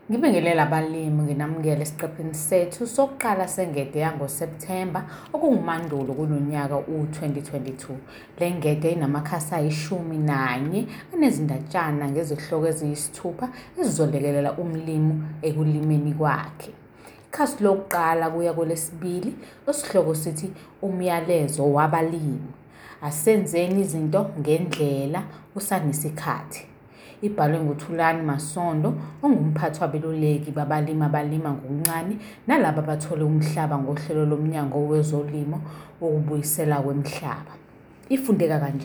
Ngibingelela abalimi nginamukela esiqepheni sethu sokuqala sengede yangoSepthemba okungumandulo kulonyaka u-2022. Le ngede inamakhasi ayishumi-nanye anezindatshana ngezihloko eziyisithupha ezizolekelela umlimi ekulimeni kwakhe. Ikhasi lokuqala kuya kwelesibili osihloko sithi umyalezo wabalimi. Asenzeni izinto ngendlela kusanesikhathi. Ibhalwe nguThulani Masondo ongumphathi wabeluleki babalimi abalima ngokuncane nalabo abathole umhlaba ngohlelo lomnyango wezolimo wokubuyisela kwemihlaba. Ifundeka kanje.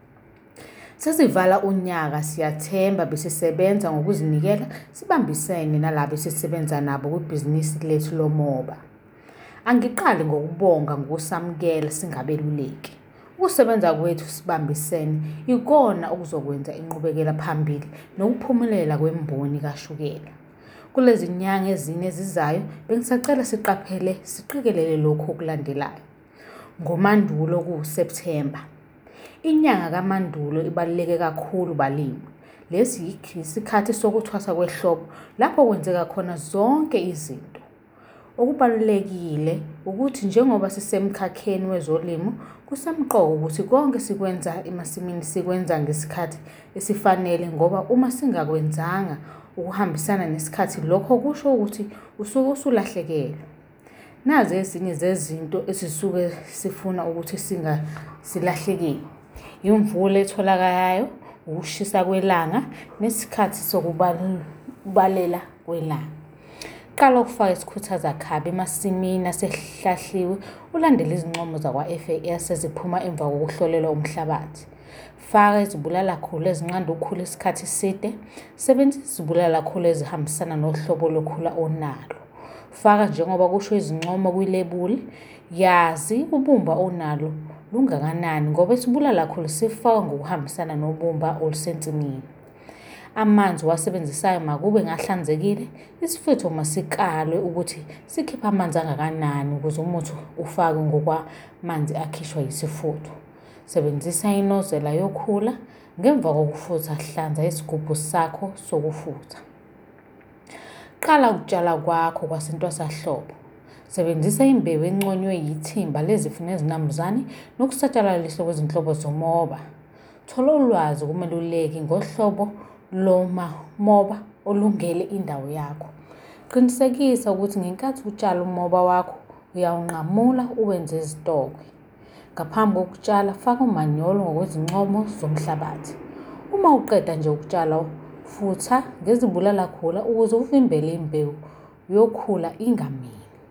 Sesivala unyaka siyathemba besisebenza ngokuzinikela sibambisene nalabo esisebenza nabo kwibhizinisi lethu lomoba. Angiqali ngokubonga ngokusamukela singabeluleki. Ukusebenza kwethu sibambisene ikona okuzokwenza inqubekela phambili nokuphumelela kwemboni kashukela. Kulezi nyanga ezine ezizayo bengisacela siqikelele lokhu okulandelayo. NgoMandulo kuSepthemba. Inyanga kaMandulo ibaluleke kakhulu balimi. Lesi isikhathi sokuthwasa kwehlobo lapho kwenzeka khona zonke izinto. Okubalulekile ukuthi njengoba sisemkhakheni wezolimo kusemqoka ukuthi konke sikwenza emasimini sikwenza ngesikhathi esifanele ngoba uma singakwenzanga ukuhambisana nesikhathi lokho kusho ukuthi usuke usulahlekelwe. Nazi ezinye zezinto esisuke sifuna ukuthi silahlekile. Imvula etholakalayo, ukushisa kwelanga nesikhathi sokubalela kwelanga. Qala ukufaka isikhuthaza khabi emasimini asehlahliwe ulandele izincomo zakwa-FAS eziphuma emva kokuhlolelwa umhlabathi. Faka izibulala khulu ezinqanda ukhula isikhathi eside. Sebenzisa izibulala khulu ezihambisana nohlobo lokhula onalo. Faka njengoba kusho izincomo kwilebuli. Yazi ubumba onalo lungakanani ngoba isibulala khulu sifaka ngokuhambisana nobumba olusensimini. Amanzi wasebenzisayo makube ngahlanzekile. Isifutho masikalwe ukuthi sikhipha amanzi angakanani ukuze umuthi ufakwe ngokwamanzi akhishwa yisifutho. Sebenzisa inozela yokhula. Ngemva kokufutha hlanza isigubhu sakho sokufutha. Qala ukutshala kwakho kwasentwasahlobo. Sebenzisa imbewu enconywe yithimba lezifo nezinambuzane nokusatshalaliswa kwezinhlobo zomoba. Thola ulwazi kumeluleki ngohlobo lomoba olungele indawo yakho. Qinisekisa ukuthi ngenkathi utshala umoba wakho uyawunqamula uwenze izitokwe. Ngaphambi kokutshala faka umanyolo ngokwezincomo zomhlabathi. Uma uqeda nje ukutshala futha ngezibulala khula ukuze uvimbele imbewu yokhula ingamili.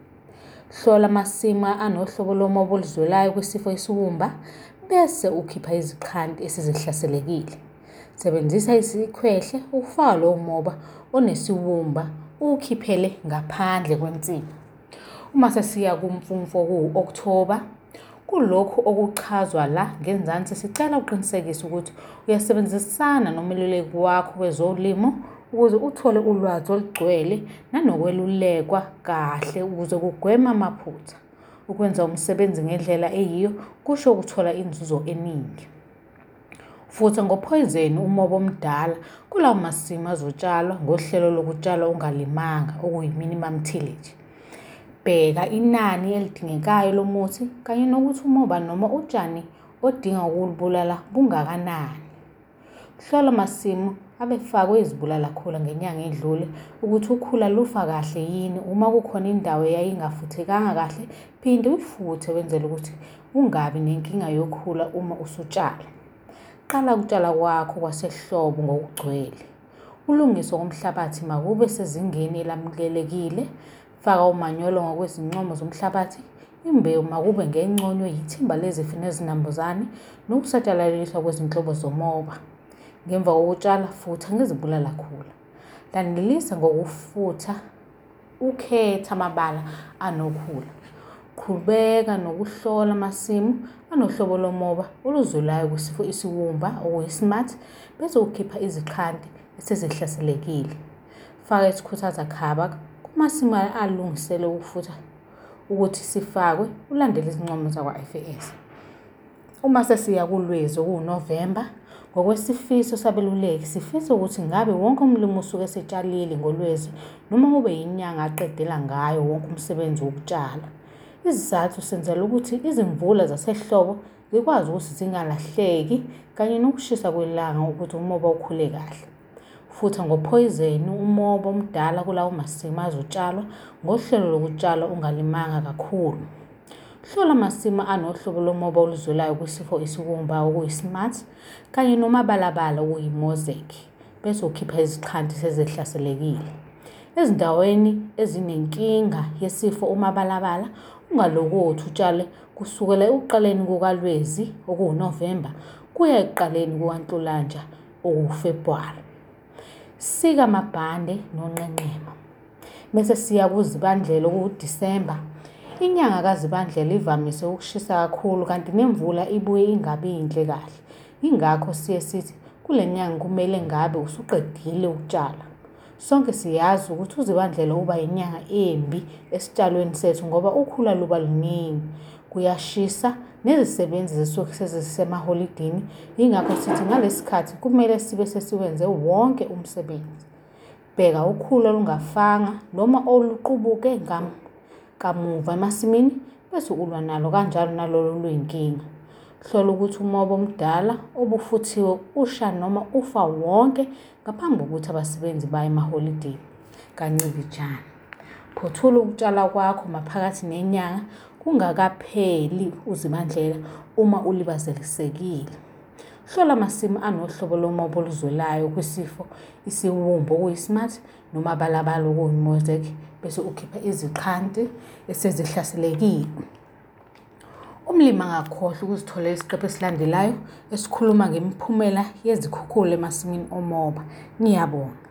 Hlola amasimu anohlobo lomoba oluzwelayo kwisifo esiwumba bese ukhipha iziqhanti esizihlaselekile. Sebenzisa isikhwehle ufaka lowo moba onesiwumba ukhiphele ngaphandle kwensimu. Uma sesiya kumfumfu ku-October kulokhu okuchazwa la ngenzansi sicela uqinisekise ukuthi uyasebenzisana nomeluleki wakho wezolimo ukuze uthole ulwazi olugcwele nanokwelulekwa kahle ukuze kugwema amaphutha. Ukwenza umsebenzi ngendlela eyiyo kusho ukuthola inzuzo eningi. Futha ngophoyizeni umoba omdala kulawo masimu azotshalwa ngohlelo lokutshala ungalimanga okuyi-minimum tillage. Bheka inani elidingekayo lomuthi kanye nokuthi umoba noma utshani odinga ukulibulala bungakanani. Hlola amasimu abefakwe izibulala khula ngenyanga edlule ukuthi ukhula lufa kahle yini. Uma kukhona indawo eyayingafuthekanga kahle phinde uyifuthe wenzele ukuthi ungabi nenkinga yokhula uma usutshala. Qala ukutshala kwakho kwasehlobo ngokugcwele. Ulungiswa komhlabathi makube sezingeni elamukelekile. Faka umanyolo ngokwezincomo zomhlabathi. Imbewu makube ngenconywe yithimba lezifo nezinambuzane nokusatshalaliswa kwezinhlobo zomoba. Ngemva kokutshala futha ngezibulala khula. Landelisa ngokufutha ukhetha amabala anokhula. Qhubeka nokuhlola amasimu anohlobo lomoba oluzwelayo kwisifo isiwumba okuyi-smart bese ukhipha iziqhanti esizihlaselekile. Faka isikhuthaza khaba kumasimu alungisele ukufutha ukuthi sifakwe ulandele izincomo zakwa-FAS. Uma sesiya kuLwezi okuwuNovemba Ngokwesifiso sabeluleki, sifisa ukuthi ngabe wonke umlimi usuke esetshalile ngolwezi noma kube yinyanga aqedela ngayo wonke umsebenzi wokutshala. Isizathu senzela ukuthi izimvula zasehlobo zikwazi ukuthi zingalahleki kanye nokushisa kwelanga ukuthi umoba ukhule kahle. Futha ngophoyizeni umoba omdala kulawo masimu azotshalwa ngohlelo lokutshala ungalimanga kakhulu. Hlola amasimu anohlobo lomoba oluzwelayo kwisifo esiwumba okuyi-smart kanye nomabalabala okuyi-mosaic bese ukhipha izixhanti ezihlaselekile. Ezindaweni ezinenkinga yesifo umabalabala ungalokothi utshale kusukela ekuqaleni kukaLwezi okuwuNovemba kuya ekuqaleni kukaNhlolanja okuwuFebhuwari. Sika amabhande nonqenqema. Bese siya kuZibandlela okuwuDisemba. Inyanga kaZibandlela ivamise ukushisa kakhulu kanti nemvula ibuye ingabi yinhle kahle. Ingakho siye sithi kule nyanga kumele ngabe usuqedile ukutshala. Sonke siyazi ukuthi uZibandlela uba inyanga embi esitshalweni sethu ngoba ukhula luba luningi, kuyashisa nezisebenzi zisuke sezisemaholidini. Ingakho sithi ngalesikhathi kumele sibe sesiwenze wonke umsebenzi. Bheka ukhula olungafanga noma oluqubuke kamuva emasimini bese ulwa nalo kanjalo nalolo luyinkinga. Hlola ukuthi umoba omdala obufuthiwe usha noma ufa wonke ngaphambi kokuthi abasebenzi baye emaholidini kancibijana. Phothula ukutshala kwakho maphakathi nenyanga kungakapheli uZibandlela uma ulibazelisekile. Hlola amasimu anohlobo lomoba oluzwelayo kwisifo isiwumba okuyi-smart nomabalabala okuyi-mosaic bese ukhipha izixhanti esezihlaselekile. Umlimi angakhohlwa ukuzitholela isiqephu esilandelayo esikhuluma ngemiphumela yezikhukhula emasimini omoba. Ngiyabonga.